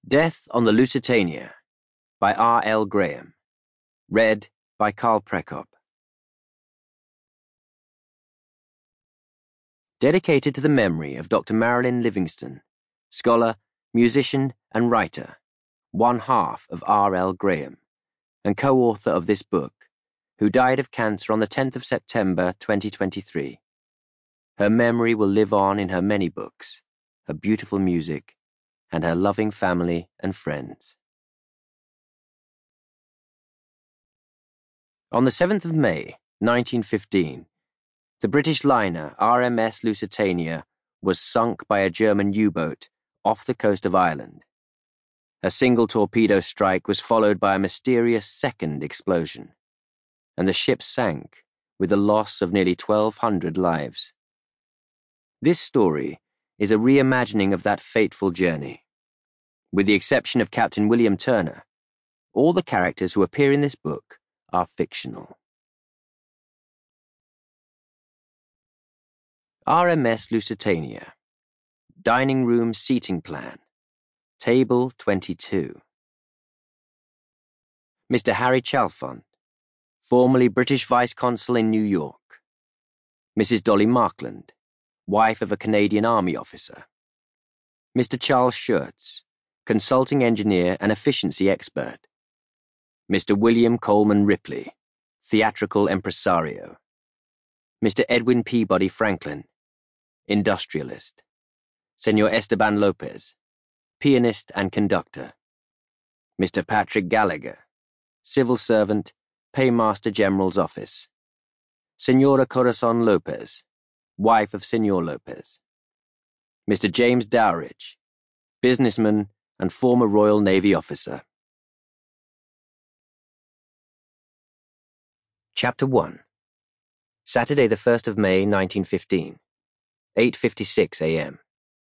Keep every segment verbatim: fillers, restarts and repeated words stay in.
Death on the Lusitania by R L Graham. Read by Carl Prekop. Dedicated to the memory of Doctor Marilyn Livingston, scholar, musician, and writer, one half of R L Graham, and co-author of this book, who died of cancer on the tenth of September twenty twenty-three. Her memory will live on in her many books, her beautiful music, and her loving family and friends. On the seventh of May, nineteen fifteen, the British liner R M S Lusitania was sunk by a German U-boat off the coast of Ireland. A single torpedo strike was followed by a mysterious second explosion, and the ship sank with the loss of nearly twelve hundred lives. This story is a reimagining of that fateful journey. With the exception of Captain William Turner, all the characters who appear in this book are fictional. R M S Lusitania. Dining room seating plan. Table twenty-two. Mister Harry Chalfont, formerly British Vice Consul in New York. Missus Dolly Markland, wife of a Canadian Army officer. Mister Charles Schurz, consulting engineer and efficiency expert. Mister William Coleman Ripley, theatrical impresario. Mister Edwin Peabody Franklin, industrialist. Senor Esteban Lopez, pianist and conductor. Mister Patrick Gallagher, civil servant, Paymaster General's office. Senora Corazon Lopez, wife of Senor Lopez. Mister James Dowridge, businessman and former Royal Navy officer. Chapter one. Saturday the first of May, nineteen fifteen. eight fifty-six a m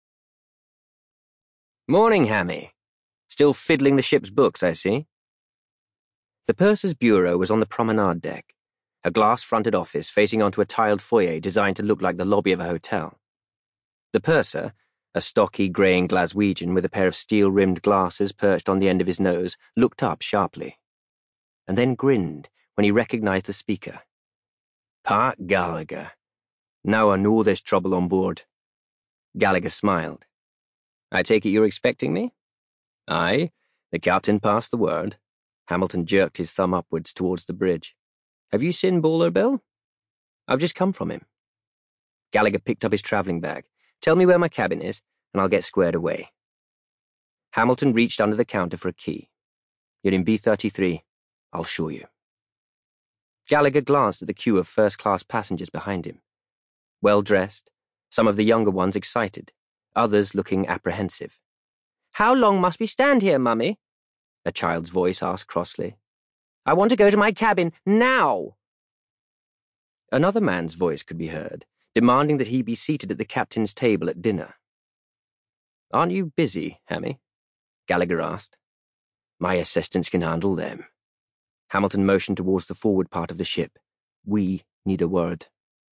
Morning, Hammy. Still fiddling the ship's books, I see. The purser's bureau was on the promenade deck, a glass-fronted office facing onto a tiled foyer designed to look like the lobby of a hotel. The purser, a stocky, greying Glaswegian with a pair of steel-rimmed glasses perched on the end of his nose, looked up sharply, and then grinned when he recognized the speaker. Pat Gallagher. Now I know there's trouble on board. Gallagher smiled. I take it you're expecting me? Aye, the captain passed the word. Hamilton jerked his thumb upwards towards the bridge. Have you seen Bowler Bill? I've just come from him. Gallagher picked up his travelling bag. Tell me where my cabin is, and I'll get squared away. Hamilton reached under the counter for a key. You're in B thirty-three. I'll show you. Gallagher glanced at the queue of first-class passengers behind him. Well-dressed, some of the younger ones excited, others looking apprehensive. How long must we stand here, Mummy? A child's voice asked crossly. I want to go to my cabin, now! Another man's voice could be heard, demanding that he be seated at the captain's table at dinner. Aren't you busy, Hammy? Gallagher asked. My assistants can handle them. Hamilton motioned towards the forward part of the ship. We need a word.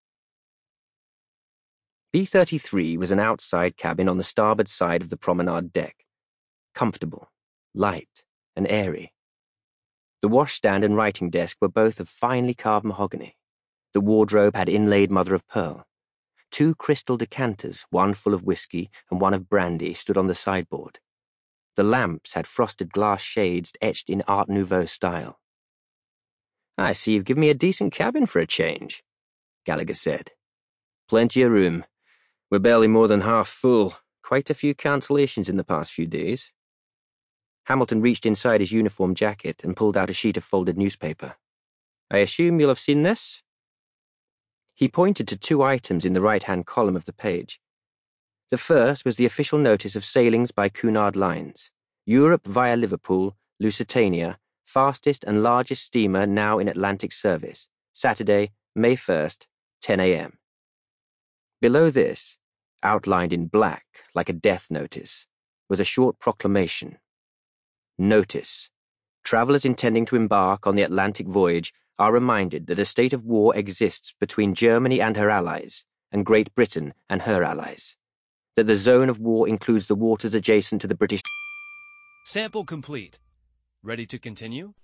B thirty-three was an outside cabin on the starboard side of the promenade deck. Comfortable, light, and airy. The washstand and writing desk were both of finely carved mahogany. The wardrobe had inlaid mother of pearl. Two crystal decanters, one full of whiskey and one of brandy, stood on the sideboard. The lamps had frosted glass shades etched in Art Nouveau style. I see you've given me a decent cabin for a change, Gallagher said. Plenty of room. We're barely more than half full. Quite a few cancellations in the past few days. Hamilton reached inside his uniform jacket and pulled out a sheet of folded newspaper. I assume you'll have seen this? He pointed to two items in the right-hand column of the page. The first was the official notice of sailings by Cunard Lines. Europe via Liverpool, Lusitania, fastest and largest steamer now in Atlantic service. Saturday, May first, ten a m Below this, outlined in black like a death notice, was a short proclamation. Notice. Travellers intending to embark on the Atlantic voyage are reminded that a state of war exists between Germany and her allies, and Great Britain and her allies. That the zone of war includes the waters adjacent to the British... Sample complete. Ready to continue?